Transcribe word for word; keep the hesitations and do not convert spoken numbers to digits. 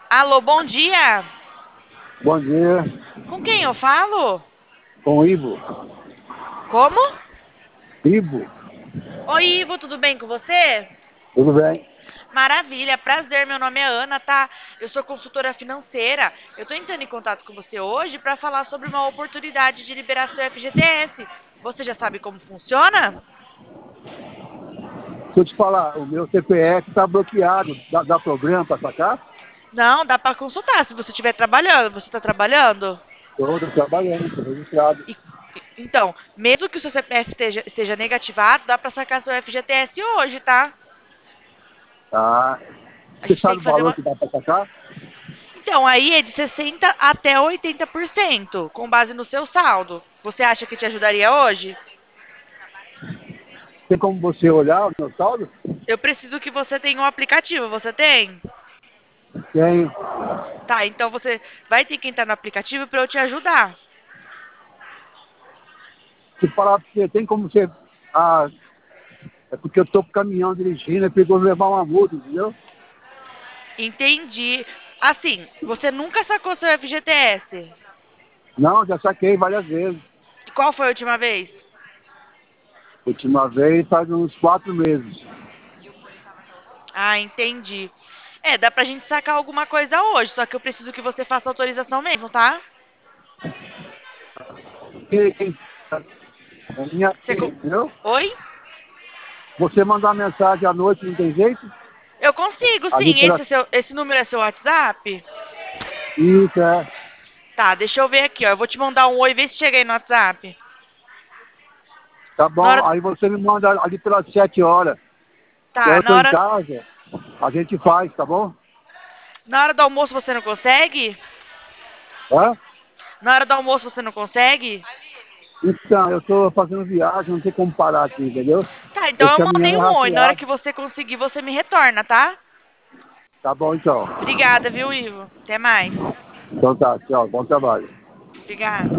Alô, bom dia. Bom dia, Com quem eu falo? com o Ivo. Como? Ivo, Oi, Ivo, tudo bem com você? tudo bem? Maravilha, prazer. Meu nome é Ana, tá? Eu sou consultora financeira. Eu tô entrando em contato com você hoje para falar sobre uma oportunidade de liberar seu F G T S. Você já sabe como funciona? Deixa eu te falar, o meu C P F está bloqueado. Dá, dá problema para sacar? Não, dá para consultar se você estiver trabalhando. Você está trabalhando? Estou trabalhando, estou registrado. E- e- então, mesmo que o seu C P F esteja, esteja negativado, dá para sacar seu F G T S hoje, tá? Tá. A Você gente tem sabe que o fazer valor uma. que dá para sacar? Então, aí é de sessenta até oitenta por cento, com base no seu saldo. Você acha que te ajudaria hoje? Tem como você olhar o meu saldo? Eu preciso que você tenha um aplicativo. Você tem? Tenho. Tá, então você vai ter que entrar no aplicativo para eu te ajudar. Se falar para você, tem como você... Ah, é porque eu estou com o caminhão dirigindo, é perigoso levar uma multa, entendeu? Entendi. Assim, você nunca sacou seu F G T S? Não, já saquei várias vezes. E qual foi a última vez? Última vez faz uns quatro meses. Ah, entendi. É, dá pra gente sacar alguma coisa hoje, só que eu preciso que você faça autorização mesmo, tá? Quem, quem, é minha Você co- filha, entendeu? Oi? Você mandar mensagem à noite não tem jeito? Eu consigo, A sim. gente Esse, é seu, esse número é seu WhatsApp? Isso, é. Tá, deixa eu ver aqui, ó. Eu vou te mandar um oi, vê se chega aí no WhatsApp. Tá Na bom. hora, Aí você me manda ali pelas sete horas. E aí tá, eu na tô em hora, casa, a gente faz, tá bom? na hora do almoço você não consegue? Hã? Na hora do almoço você não consegue? Então, eu tô fazendo viagem, não tem como parar aqui, entendeu? Tá, então Esse eu caminhão mandei é um oi. Na hora rastreado. que você conseguir, você me retorna, tá? Tá bom, então. Obrigada, viu, Ivo? Até mais. Então tá, tchau. Bom trabalho. Obrigada.